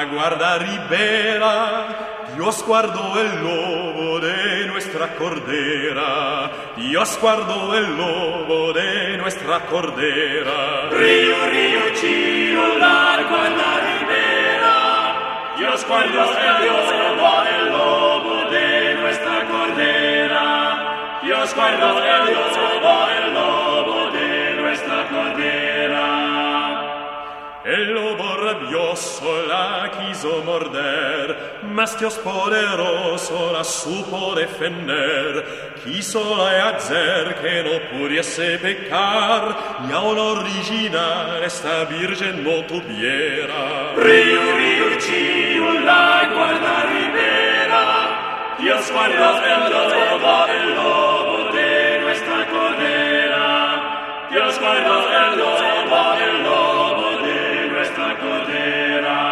guarda ribera, Dios guardó el lobo de nuestra cordera, Dios guardó el lobo de nuestra cordera. Río, río, Chiro, la guarda ribera, Dios guardó el lobo de nuestra cordera, Dios guardó el lobo de nuestra cordera. El lobo rabioso la quiso morder, mas Dios poderoso la supo defender. Quiso hacer que no pudiese pecar, y aún original esta virgen no tuviera. Río, río, Chiro, la guarda ribera, Dios guardó el lobo de nuestra cordera, Dios guardó el lobo de nuestra cordera.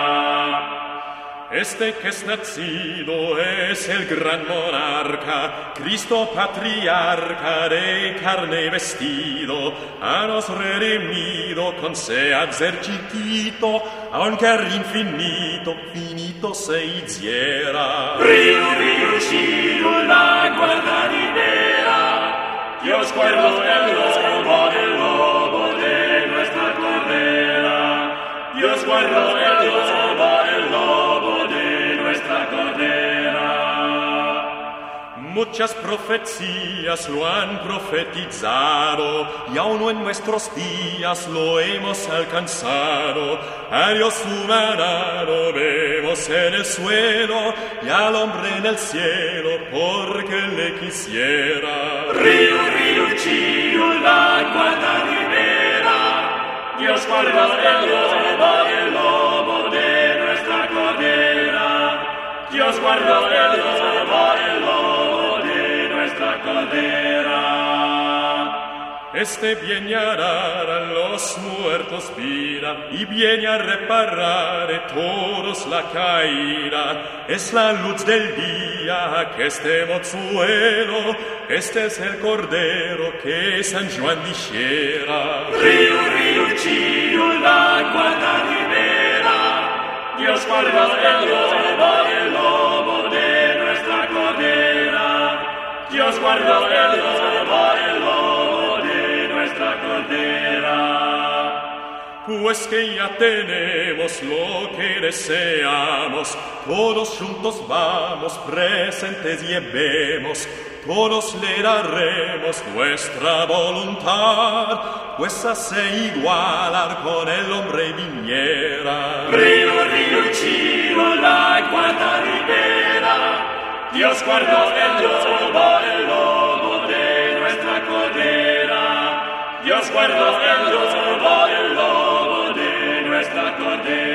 Este que es nacido es el gran monarca, Cristo patriarca de carne vestido, ha nos redimido con ser chiquito, aunque al infinito, finito se hiciera. Río, río, Chiro, la guarda ribera, Dios guardó el lobo de nuestra cordera, Dios guardó el lobo de nuestra cordera. Muchas profecías lo han profetizado, y aún en nuestros días lo hemos alcanzado. A Dios humanado vemos en el suelo, y al hombre en el cielo, porque le quisiera. Río, río, Chiro, la guarda ribera, Dios guardó el lobo de nuestra cordera, Dios guardó el lobo de nuestra cordera. Este viene a dar a los muertos vida, y viene a reparar de todos la caída. Es la luz del día que este mozuelo, este es el cordero que San Juan dijera. Río, río, Chiro, la guarda ribera, Dios guardó el lobo de nuestra cordera, Dios guardó el lobo de nuestra cordera. Pues que ya tenemos lo que deseamos, todos juntos vamos, presentes llevemos, todos le daremos nuestra voluntad, pues hace igualar con el hombre viniera. Río, río, Chiro, la guarda ribera, Dios guardó el lobo de nuestra cordera, Dios guardó el lobo de nuestra cordera.